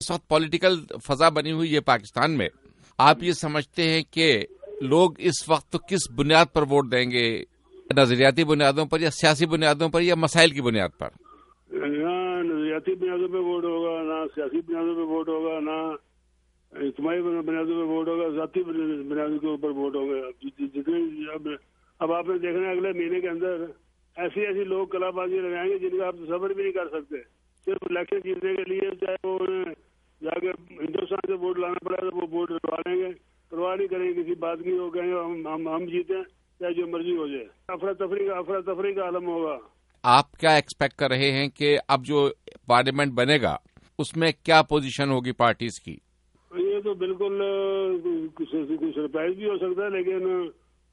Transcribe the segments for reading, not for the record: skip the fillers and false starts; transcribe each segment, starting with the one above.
اس وقت پولیٹیکل فضا بنی ہوئی ہے پاکستان میں، آپ یہ سمجھتے ہیں کہ لوگ اس وقت کس بنیاد پر ووٹ دیں گے؟ نظریاتی بنیادوں پر یا سیاسی بنیادوں پر یا مسائل کی بنیاد پر؟ نہ نظریاتی بنیادوں پہ ووٹ ہوگا، نہ سیاسی بنیادوں پہ ووٹ ہوگا، نہ اجتماعی بنیادوں پہ ووٹ ہوگا، ذاتی بنیادوں کے اوپر ووٹ ہوگا. جتنے اب آپ نے دیکھنا ہے اگلے مہینے کے اندر ایسی لوگ کلا بازی لگائیں گے جن کا آپ تصور بھی نہیں کر سکتے. صرف الیکشن جیتنے کے لیے چاہے وہ انہیں جا کے ہندوستان سے ووٹ لانا پڑا تو وہ ووٹ لڑوا لیں گے، پرواہ نہیں کریں گے کسی بات کی. وہ کہیں گے ہم جیتے چاہے جو مرضی ہو جائے. افراتفری کا عالم ہوگا. آپ کیا ایکسپیکٹ کر رہے ہیں کہ اب جو پارلیمنٹ بنے گا اس میں کیا پوزیشن ہوگی پارٹیز کی؟ یہ تو بالکل کچھ سرپرائز بھی ہو سکتا ہے، لیکن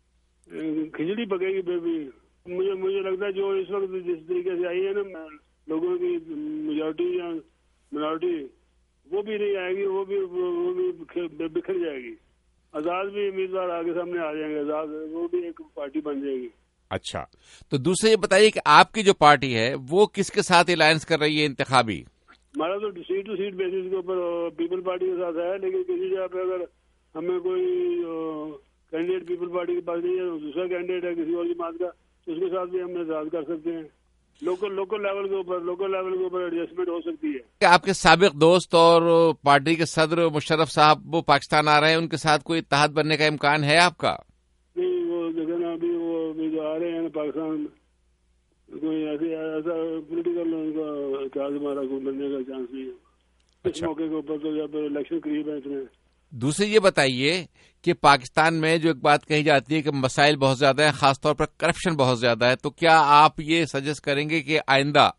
کھچڑی پکے گی پھر بھی. مجھے لگتا ہے جو اس وقت جس طریقے سے آئی ہے نا لوگوں کی میجورٹی یا منارٹی، وہ بھی نہیں آئے گی، وہ بھی بکھر جائے گی. آزاد بھی امیدوار آگے سامنے آ جائیں گے، آزاد وہ بھی ایک پارٹی بن جائے گی. اچھا، تو دوسرے یہ بتائیے کہ آپ کی جو پارٹی ہے وہ کس کے ساتھ الائنس کر رہی ہے انتخابی؟ ہمارا تو سیٹ ٹو سیٹ بیسس کے اوپر پیپل پارٹی کے ساتھ ہے، لیکن کسی جگہ پہ اگر ہمیں کوئی کینڈیڈیٹ پیپل پارٹی کے پاس نہیں ہے، دوسرا کینڈیڈیٹ ہے کسی اور جماعت کا، تو اس کے ساتھ بھی ہم اعزاز کر سکتے ہیں. لوکل لیول کے اوپر ایڈجسٹمنٹ ہو سکتی ہے. کہ آپ کے سابق دوست اور پارٹی کے صدر مشرف صاحب وہ پاکستان آ رہے ہیں، ان کے ساتھ کوئی اتحاد بننے کا امکان ہے آپ کا؟ نہیں، وہ دیکھیں نا ابھی جو آ رہے ہیں پاکستان، کوئی ایسا پولیٹیکل اتحاد ہمارا کوئی بننے کا چانس نہیں ہے اس موقع کے اوپر. تو جب الیکشن قریب ہے اتنے. دوسرے یہ بتائیے کہ پاکستان میں جو ایک بات کہی جاتی ہے کہ مسائل بہت زیادہ ہیں، خاص طور پر کرپشن بہت زیادہ ہے، تو کیا آپ یہ سجیسٹ کریں گے کہ آئندہ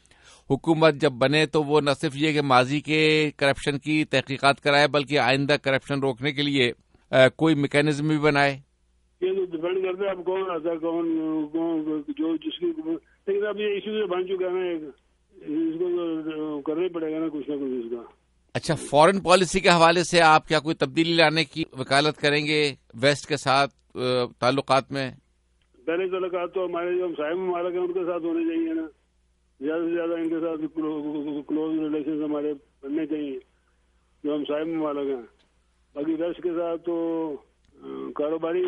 حکومت جب بنے تو وہ نہ صرف یہ کہ ماضی کے کرپشن کی تحقیقات کرائے بلکہ آئندہ کرپشن روکنے کے لیے کوئی میکینزم بھی بنائے؟ یہ تو ڈپینڈ کرتا ہے اب کون آتا ہے، کون جو جس کی. لیکن اب یہ ایشو جو بن چکا ہے نا، اس کو کرنا ہی پڑے گا نا کچھ نہ کچھ اس کا. اچھا، فورن پالیسی کے حوالے سے آپ کیا کوئی تبدیلی لانے کی وکالت کریں گے ویسٹ کے ساتھ تعلقات میں؟ پہلے تعلقات تو ہمارے جو ہمسائے ممالک ہیں ان کے ساتھ ہونے چاہیے نا، زیادہ سے زیادہ ان کے ساتھ کلوز ریلیشن ہمارے بننے چاہیے جو ہمسائے ممالک ہیں. باقی ویسٹ کے ساتھ تو کاروباری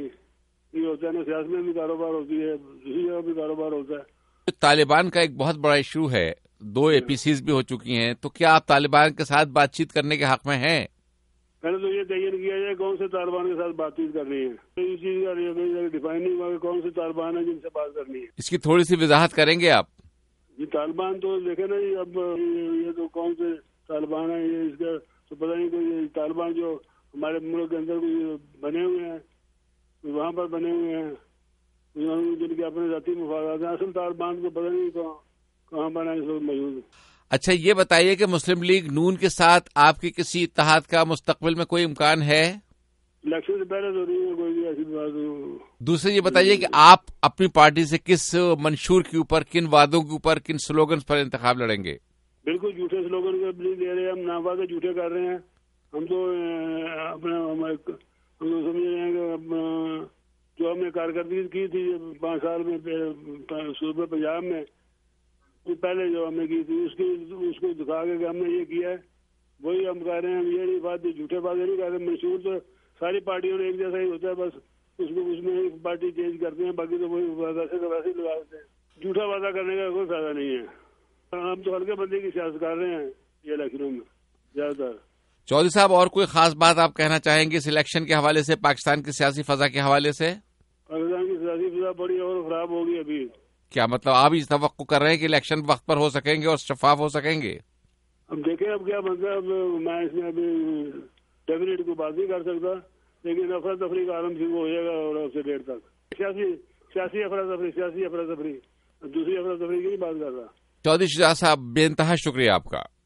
یہ ہوتا ہے نا، سیاست میں بھی کاروبار ہوتی ہے، دوسری جگہ بھی کاروبار ہوتا ہے. طالبان کا ایک بہت بڑا ایشو ہے، 2 APCs بھی ہو چکی ہیں، تو کیا آپ طالبان کے ساتھ بات چیت کرنے کے حق میں ہیں؟ پہلے تو یہ تعین کیا جائے کون سے طالبان کے ساتھ بات چیت کرنی ہے. اس چیز کا ڈیفائن نہیں ہوا کہ کون سے طالبان ہیں جن سے بات کرنی ہے. اس کی تھوڑی سی وضاحت کریں گے آپ؟ جی طالبان تو دیکھیں نا جی، اب یہ تو کون سے طالبان ہیں، یہ اس کا تو پتہ نہیں. کوئی طالبان جو ہمارے ملک کے اندر بنے ہوئے ہیں، وہاں پر بنے ہوئے ہیں جن کے اپنے ذاتی مفادات ہیں. اصل طالبان کو پتہ نہیں کہاں پر اس وقت موجود. اچھا، یہ بتائیے کہ مسلم لیگ نون کے ساتھ آپ کی کسی اتحاد کا مستقبل میں کوئی امکان ہے؟ الیکشن سے پہلے تو نہیں ہے کوئی بھی ایسی بات. دوسرے یہ بتائیے کہ آپ اپنی پارٹی سے کس منشور کے اوپر، کن وعدوں کے اوپر، کن سلوگنز پر انتخاب لڑیں گے؟ بالکل جھوٹے سلوگن کے نہیں دے رہے، ہم ناوعدے جھوٹے کر رہے ہیں. ہم تو سمجھ رہے ہیں کہ جو ہم نے کارکردگی کی تھی 5 سال میں صوبہ پنجاب میں، پہلے جو ہم نے کی تھی اس کو دکھا کے کہ ہم نے یہ کیا ہے، وہی ہم کہہ رہے ہیں. ہم یہ نہیں بات جھوٹے باتیں نہیں کر رہے. منشور تو ساری پارٹیوں نے ایک جیسا ہی ہوتا ہے، بس اس میں ایک پارٹی چینج کرتے ہیں، باقی تو وہی ویسے ہی لگا دیتے ہیں. جھوٹا وعدہ کرنے کا کوئی فائدہ نہیں ہے. ہم تو ہلکے بندے کی سیاست کر رہے ہیں یہ الیکشنوں میں زیادہ تر. چودھری صاحب، اور کوئی خاص بات آپ کہنا چاہیں گے اس الیکشن کے حوالے سے، پاکستان کی سیاسی فضا کے حوالے سے؟ پاکستان کی سیاسی فضا بڑی اور خراب ہوگی. ابھی کیا مطلب آپ اس توقع کر رہے ہیں کہ الیکشن وقت پر ہو سکیں گے اور شفاف ہو سکیں گے؟ اب دیکھیں اب کیا بنتا ہے. اب میں اس میں ابھی ڈیفینیٹ کو بات نہیں کر سکتا، لیکن افراتفری کا عالم شروع ہو جائے گا اور اب سے ڈیڑھ تک سیاسی افراتفری دوسری افراتفری کی نہیں بات کر رہا. چودھری شجاع صاحب، بے انتہا شکریہ آپ کا.